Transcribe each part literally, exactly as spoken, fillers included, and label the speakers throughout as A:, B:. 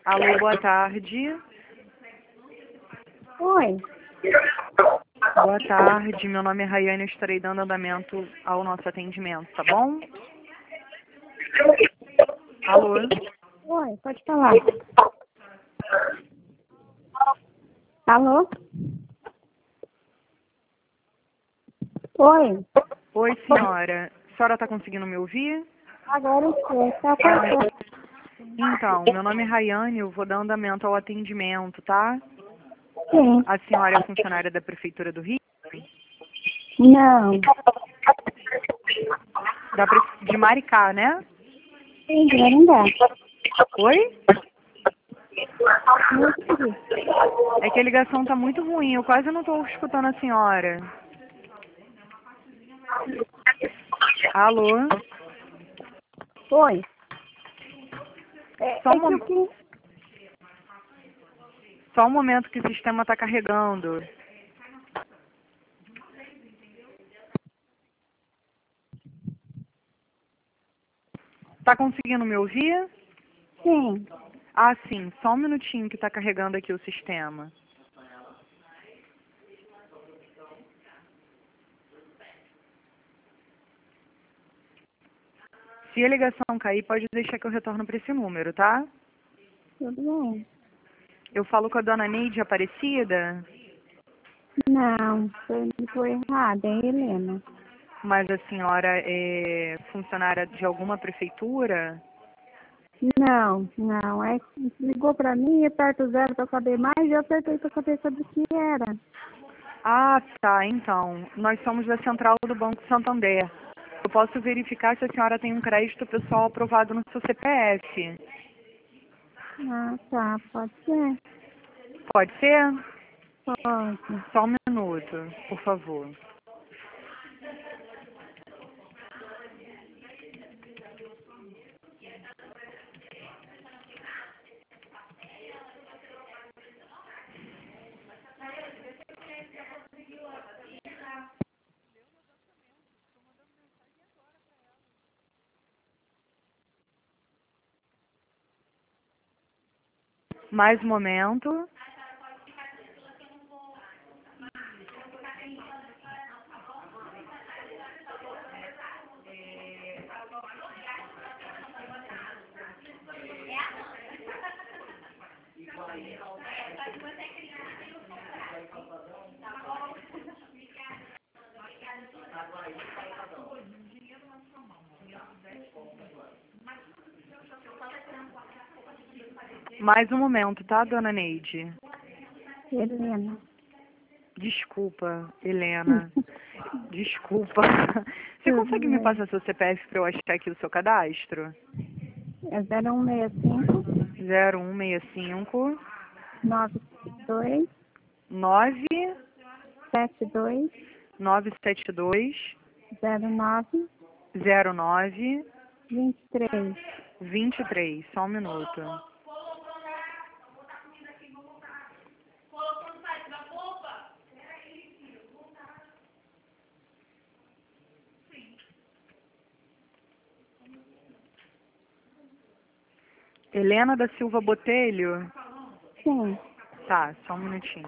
A: Alô, boa tarde.
B: Oi.
A: Boa tarde, meu nome é Rayane, eu estarei dando andamento ao nosso atendimento, tá bom? Alô?
B: Oi, pode falar. Alô? Oi.
A: Oi, senhora. A senhora está conseguindo me ouvir?
B: Agora sim, tá passando.
A: Então, meu nome é Rayane, eu vou dar andamento ao atendimento, tá?
B: Sim.
A: A senhora é funcionária da Prefeitura do Rio?
B: Não.
A: Da pre... De Maricá, né?
B: Sim, Guarindá.
A: Oi?
B: Não entendi.
A: É que a ligação tá muito ruim, eu quase não estou escutando a senhora. Alô?
B: Oi. É,
A: Só um,
B: é que eu
A: mom...
B: queria...
A: Só um momento que o sistema está carregando. Tá conseguindo me ouvir?
B: Sim.
A: Ah, sim. Só um minutinho que está carregando aqui o sistema. Se a ligação cair, pode deixar que eu retorno para esse número, tá?
B: Tudo bem.
A: Eu falo com a dona Neide Aparecida,
B: Não, foi, foi errado, é Helena.
A: mas a senhora é funcionária de alguma prefeitura?
B: Não, não. É, ligou pra mim, aperta o zero pra saber mais, e eu apertei pra saber sobre o que era.
A: Ah, tá. Então, nós somos da central do Banco Santander. Eu posso verificar se a senhora tem um crédito pessoal aprovado no seu C P F.
B: Ah, tá, pode ser.
A: Pode ser?
B: Pode.
A: Só um minuto, por favor. Mais um momento. Mais um momento, tá, dona Neide?
B: Helena.
A: Desculpa, Helena. Desculpa. Você
B: Tudo
A: consegue me
B: bem.
A: passar seu C P F para eu achar aqui o seu cadastro?
B: É zero um seis cinco,
A: zero um seis cinco
B: nove dois,
A: nove
B: sete dois,
A: nove sete dois
B: zero nove,
A: zero nove
B: vinte e três.
A: vinte e três. Só um minuto. Helena da Silva Botelho?
B: Sim.
A: Tá, só um minutinho.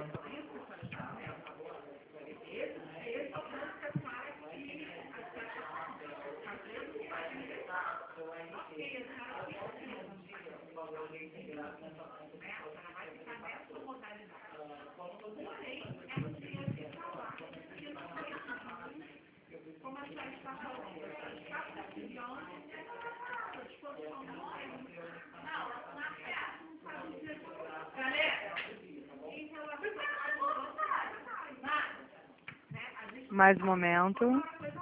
A: Mais um momento.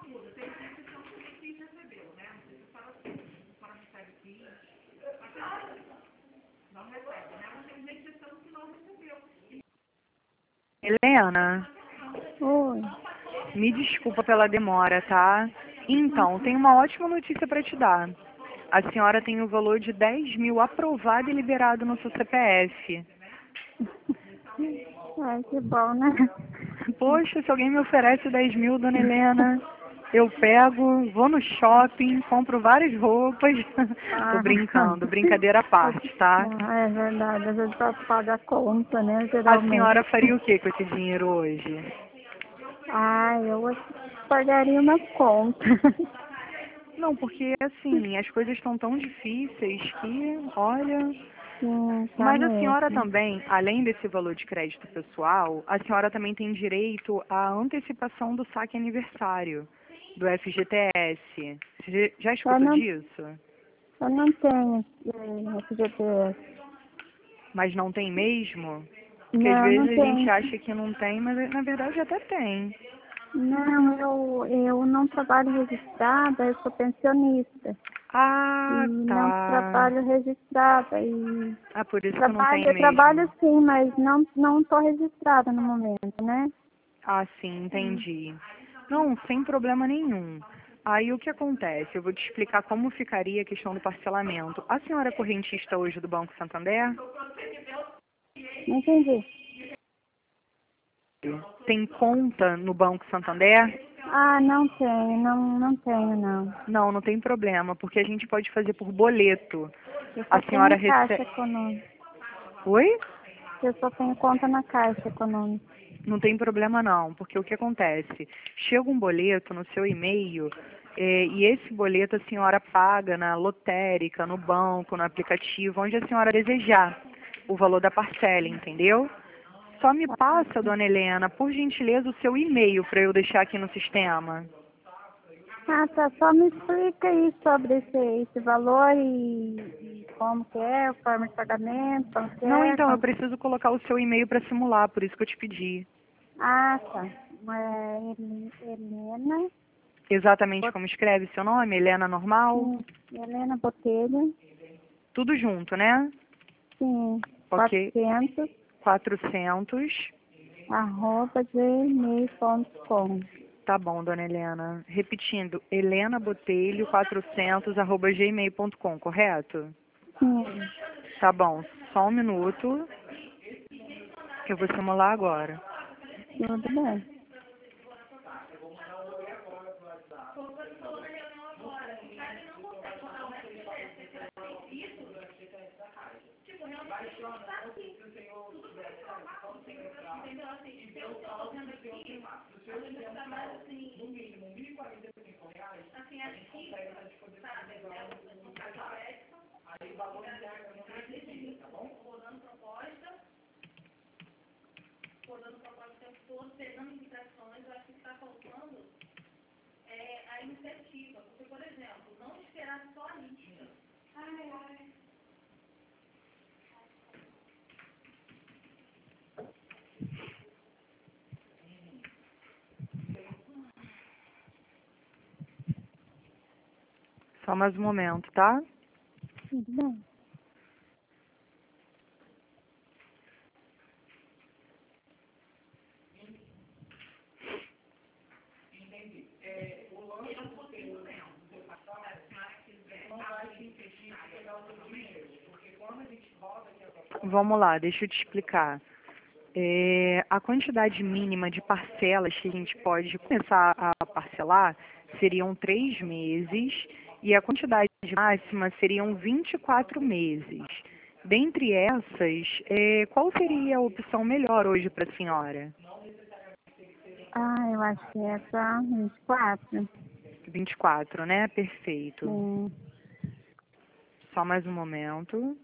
A: Helena,
B: Oi.
A: me desculpa pela demora, tá? Então, tenho uma ótima notícia para te dar. A senhora tem o valor de dez mil aprovado e liberado no seu C P F.
B: Ai, que bom, né?
A: Poxa, se alguém me oferece dez mil, dona Helena. Eu pego, vou no shopping, compro várias roupas.
B: Ah,
A: Tô brincando, brincadeira à parte, tá?
B: ah, é verdade, às vezes só paga a conta, né,
A: A
B: geralmente.
A: senhora faria o que com esse dinheiro hoje?
B: Ah, eu pagaria uma conta.
A: Não, porque assim, as coisas estão tão difíceis que, olha.
B: Sim, tá
A: Mas a senhora
B: mesmo.
A: também, além desse valor de crédito pessoal, a senhora também tem direito à antecipação do saque aniversário do F G T S. Você já
B: Eu
A: escutou
B: não,
A: disso?
B: eu não tenho eh, F G T S.
A: Mas não tem mesmo? Porque às
B: Não,
A: vezes
B: não
A: a gente
B: tenho.
A: acha que não tem, mas na verdade até tem.
B: Não, eu, eu não trabalho registrada, eu sou pensionista. E
A: Ah,
B: não
A: tá.
B: trabalho registrada. E
A: Ah, por isso que não
B: trabalho,
A: tem
B: eu trabalho
A: mesmo.
B: sim, mas não não estou registrada no momento, né?
A: Ah, sim,
B: Hum.
A: entendi. Não, sem problema nenhum. Aí o que acontece? Eu vou te explicar como ficaria a questão do parcelamento. A senhora é correntista hoje do Banco Santander?
B: Não entendi.
A: Tem conta no Banco Santander?
B: Ah, não tenho, não, não tenho, não.
A: Não, não tem problema, porque a gente pode fazer por boleto.
B: Eu só
A: A
B: tenho
A: senhora
B: a Caixa
A: recebe.
B: Econômica.
A: Oi?
B: Eu só tenho conta na Caixa Econômica.
A: Não tem problema não, porque o que acontece? Chega um boleto no seu e-mail eh, e esse boleto a senhora paga na lotérica, no banco, no aplicativo, onde a senhora desejar o valor da parcela, entendeu? Só me passa, dona Helena, por gentileza, o seu e-mail para eu deixar aqui no sistema.
B: Ah, tá. Só me explica aí sobre esse, esse valor e, e como que é, a forma de pagamento, como que
A: Não,
B: é.
A: então, eu
B: Como...
A: preciso colocar o seu e-mail para simular, por isso que eu te pedi.
B: Ah, tá. É, Hel- Helena,
A: Exatamente
B: Bot-
A: como escreve seu nome, Helena normal,
B: sim, Helena Botelho,
A: tudo junto, né?
B: sim,
A: Ok,
B: quatrocentos,
A: quatrocentos.
B: arroba gmail ponto com.
A: Tá bom, dona Helena. Repetindo, helena botelho quatrocentos arroba gmail ponto com, correto?
B: Sim,
A: Tá bom, só um minuto que eu vou simular agora.
B: tudo bem.
A: Só mais um momento, tá?
B: Tudo bem.
A: Vamos lá, deixa eu te explicar. É, a quantidade mínima de parcelas que a gente pode começar a parcelar seriam três meses e a quantidade máxima seriam vinte e quatro meses. Dentre essas, é, qual seria a opção melhor hoje para a senhora?
B: Ah, eu acho que é essa vinte e quatro.
A: vinte e quatro, né? Perfeito.
B: Sim.
A: Só mais um momento.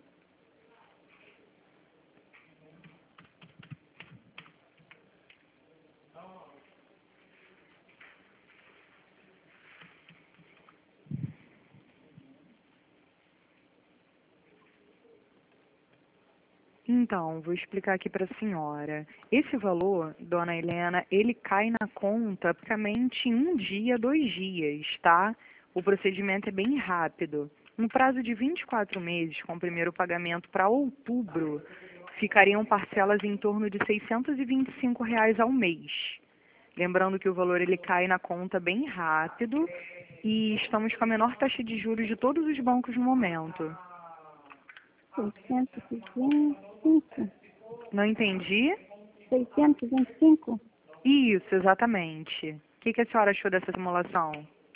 A: Então, vou explicar aqui para a senhora. Esse valor, dona Helena, ele cai na conta praticamente em um dia, dois dias, tá? O procedimento é bem rápido. No prazo de vinte e quatro meses, com o primeiro pagamento para outubro, ficariam parcelas em torno de seiscentos e vinte e cinco reais ao mês. Lembrando que o valor ele cai na conta bem rápido e estamos com a menor taxa de juros de todos os bancos no momento.
B: seiscentos e vinte e cinco.
A: Não entendi?
B: seiscentos e vinte e cinco?
A: Isso, exatamente. O que, que a senhora achou dessa simulação?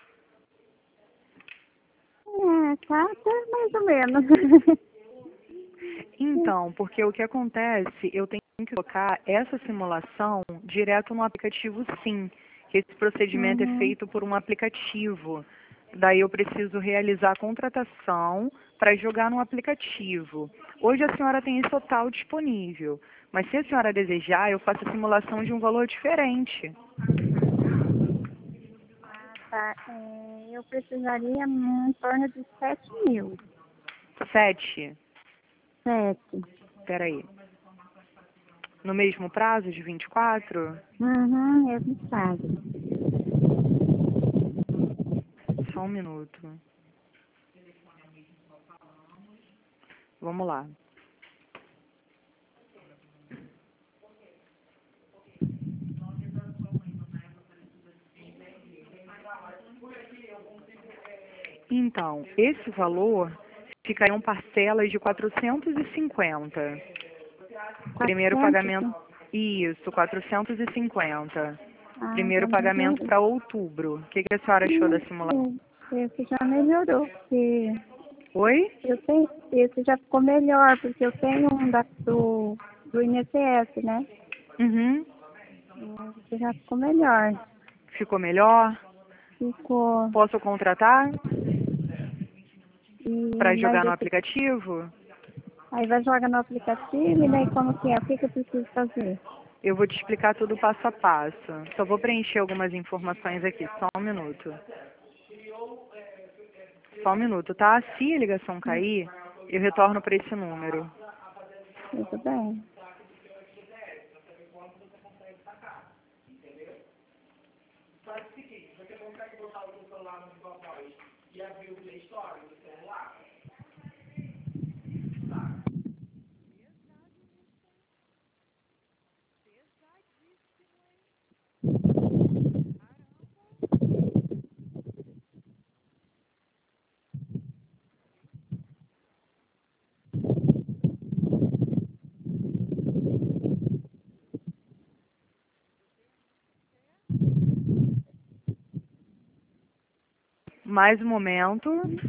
B: É, tá até mais ou menos.
A: Então, porque o que acontece, eu tenho que colocar essa simulação direto no aplicativo Sim, que esse procedimento é
B: Uhum.
A: feito por um aplicativo. Daí eu preciso realizar a contratação para jogar no aplicativo. Hoje a senhora tem esse total disponível, mas se a senhora desejar, eu faço a simulação de um valor diferente.
B: Tá, é, eu precisaria em torno de sete mil.
A: Sete.
B: Sete.
A: Peraí. No mesmo prazo de vinte e quatro?
B: Uhum, mesmo prazo.
A: Só um minuto. Vamos lá. Então, esse valor ficariam parcelas de quatrocentos e cinquenta. Primeiro
B: quatrocentos?
A: pagamento, isso, quatrocentos e cinquenta.
B: Ah,
A: Primeiro
B: já
A: pagamento
B: melhorou.
A: para outubro. O que, que a senhora achou da simulação?
B: Hum, Esse já melhorou, porque
A: Oi?
B: eu tenho, esse já ficou melhor, porque eu tenho um da, do, do I N S S, né?
A: Uhum.
B: Esse já ficou melhor.
A: Ficou melhor?
B: Ficou.
A: Posso contratar para
B: E, mas
A: jogar no
B: esse,
A: aplicativo?
B: aí vai jogar no aplicativo e daí como que é? O que, que eu preciso fazer?
A: Eu vou te explicar tudo passo a passo. Só vou preencher algumas informações aqui. Só um minuto. Só um minuto, tá? Se a ligação cair, eu retorno para esse número.
B: Tudo bem.
A: Mais um momento.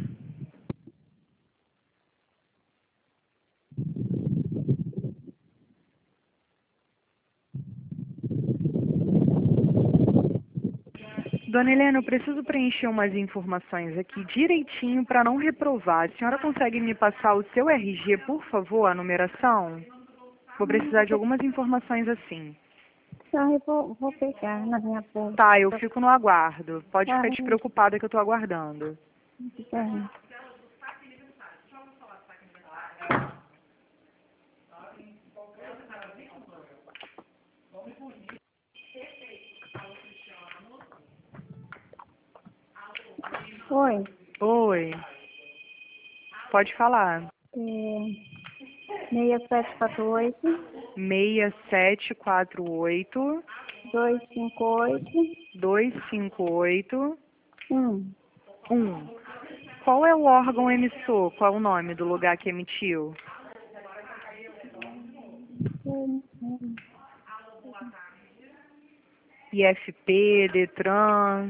A: Dona Helena, eu preciso preencher umas informações aqui direitinho para não reprovar. A senhora consegue me passar o seu R G, por favor, a numeração? Vou precisar de algumas informações assim.
B: Então eu vou, vou pegar na minha bolsa.
A: Tá, eu fico no aguardo. Pode
B: Ah,
A: ficar despreocupada que eu estou aguardando.
B: tudo bem. Oi.
A: Oi, pode falar.
B: É, seis sete quatro oito,
A: seis sete quatro oito,
B: dois cinco oito,
A: dois cinco oito,
B: um.
A: um. Qual é o órgão emissor? Qual é o nome do lugar que emitiu? I F P, Detran.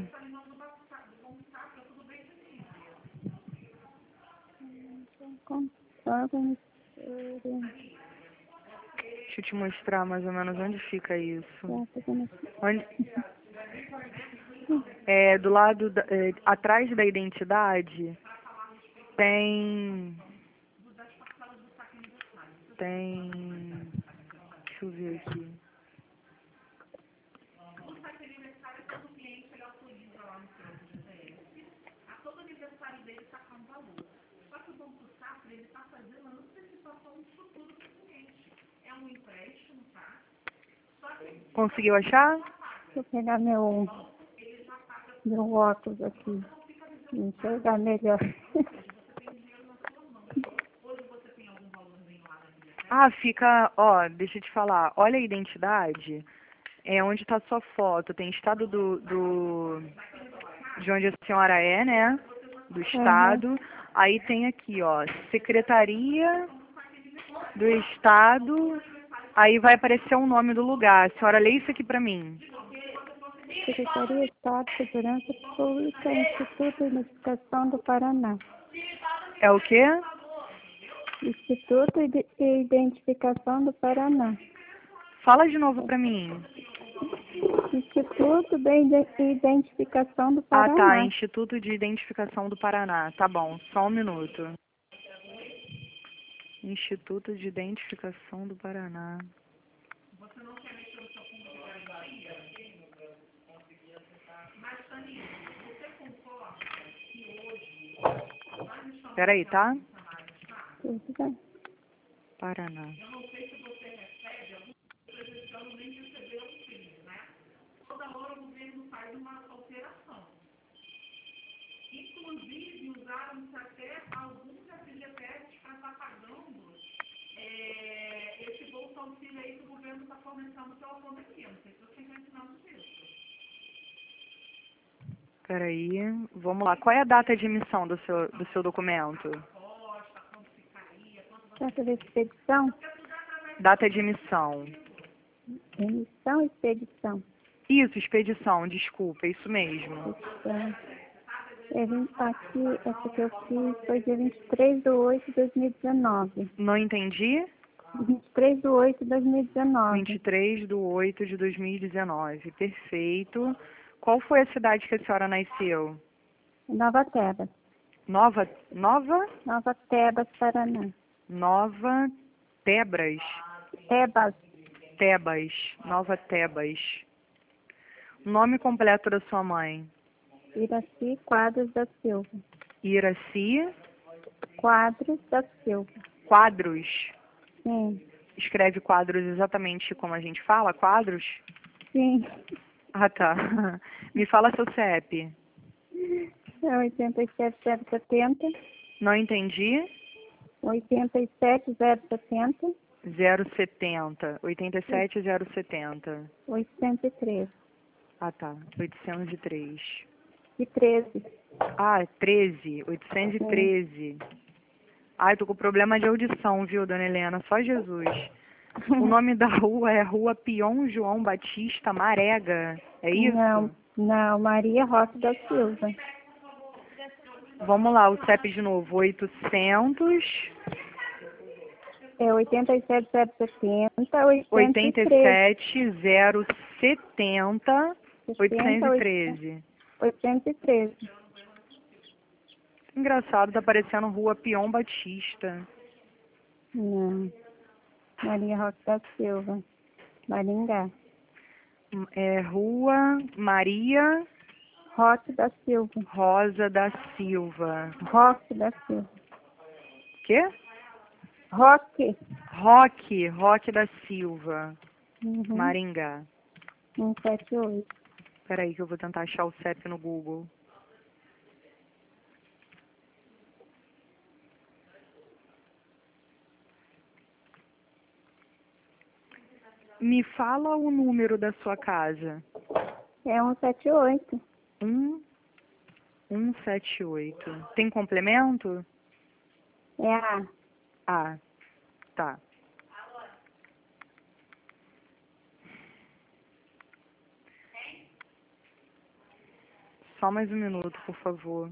A: Deixa eu te mostrar mais ou menos onde fica isso. Onde... É, do lado, da, é, atrás da identidade, tem... Tem... Deixa eu ver aqui. Conseguiu achar?
B: Deixa eu pegar meu, meu óculos aqui. Enxergar melhor.
A: Ah, fica, ó, deixa eu te falar, olha a identidade, é onde está sua foto, tem estado do, do, de onde a senhora é, né, do
B: Uhum.
A: estado, aí tem aqui, ó, Secretaria do Estado, aí vai aparecer o nome do lugar, a senhora lê isso aqui pra mim.
B: Secretaria de Estado de Segurança Pública, Instituto de Identificação do Paraná.
A: É o quê?
B: Instituto de Identificação do Paraná.
A: Fala de novo pra mim.
B: Instituto de Identificação do
A: Ah,
B: Paraná.
A: tá. Instituto de Identificação do Paraná. Tá bom, só um minuto. Instituto de Identificação do Paraná. Peraí, tá?
B: Tudo bem.
A: Paraná. Peraí, vamos lá. Qual é a data de emissão do seu, do seu documento?
B: Data de expedição?
A: Data de emissão.
B: Emissão e expedição.
A: Isso, expedição, desculpa, é isso mesmo.
B: Expedição. É, vim- aqui, essa que eu fiz foi dia vinte e três de oito de dois mil e dezenove.
A: Não entendi?
B: vinte e três de oito de dois mil e dezenove.
A: vinte e três de oito de dois mil e dezenove. Perfeito. Qual foi a cidade que a senhora nasceu?
B: Nova Tebas.
A: Nova, Nova,
B: Nova Tebas, Paraná.
A: Nova Tebras.
B: Tebas.
A: Tebas, Nova Tebas. O nome completo da sua mãe?
B: Iraci Quadros da Silva.
A: Iraci
B: Quadros da Silva.
A: Quadros.
B: Sim.
A: Escreve quadros exatamente como a gente fala, quadros?
B: Sim.
A: Ah, tá. Me fala seu C E P.
B: É oitenta e sete zero setenta.
A: Não entendi.
B: oitenta e sete zero setenta.
A: zero setenta. oitenta e sete zero setenta.
B: oitocentos e treze.
A: Ah, tá. oitocentos e três.
B: E treze.
A: Ah, treze. oitocentos e treze. Ai, tô com problema de audição, viu, dona Helena? Só Jesus. O nome da rua é Rua Pion João Batista Marega. É isso?
B: Não, não, Maria Rossi da Silva.
A: Vamos lá, o C E P de novo. oitocentos.
B: É oitenta e sete zero setenta.
A: oitenta e sete zero setenta. oitocentos e treze.
B: oitocentos e treze.
A: Engraçado, tá aparecendo Rua Pion Batista.
B: Não. Maria Rossi da Silva. Maringá.
A: É Rua Maria
B: Rossi da Silva.
A: Rosa da Silva.
B: Rossi da Silva.
A: Quê?
B: Roque.
A: Roque, Roque da Silva.
B: Uhum.
A: Maringá.
B: cento e setenta e oito.
A: Peraí que eu vou tentar achar o C E P no Google. Me fala o número da sua casa.
B: É cento e setenta e oito.
A: Um, um, sete, oito. Tem complemento?
B: É a.
A: Ah, tá. Só mais um minuto, por favor.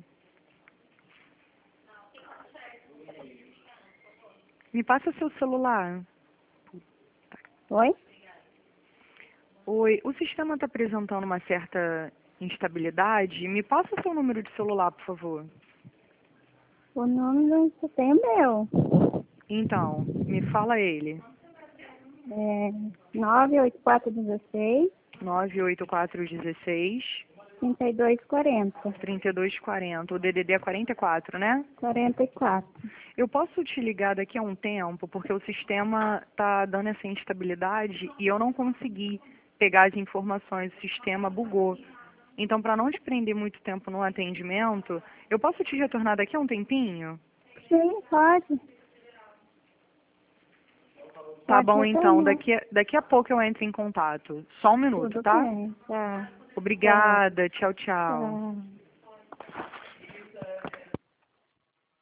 A: Me passa seu celular.
B: Oi?
A: Oi, o sistema está apresentando uma certa instabilidade. Me passa seu número de celular, por favor.
B: O nome você tem o meu.
A: Então, me fala ele.
B: É nove oito quatro um seis.
A: nove oito quatro um seis.
B: trinta e dois quarenta.
A: trinta e dois quarenta. O D D D é quarenta e quatro, né?
B: quarenta e quatro.
A: Eu posso te ligar daqui a um tempo, porque o sistema está dando essa instabilidade e eu não consegui pegar as informações, o sistema bugou. Então, para não te prender muito tempo no atendimento, eu posso te retornar daqui a um tempinho?
B: Sim, pode.
A: Tá
B: Pode
A: bom, então.
B: retornar.
A: Daqui a, daqui a pouco eu entro em contato. Só um minuto,
B: Tudo
A: tá?
B: bem, tá.
A: Obrigada. Tchau, tchau.
B: Tá.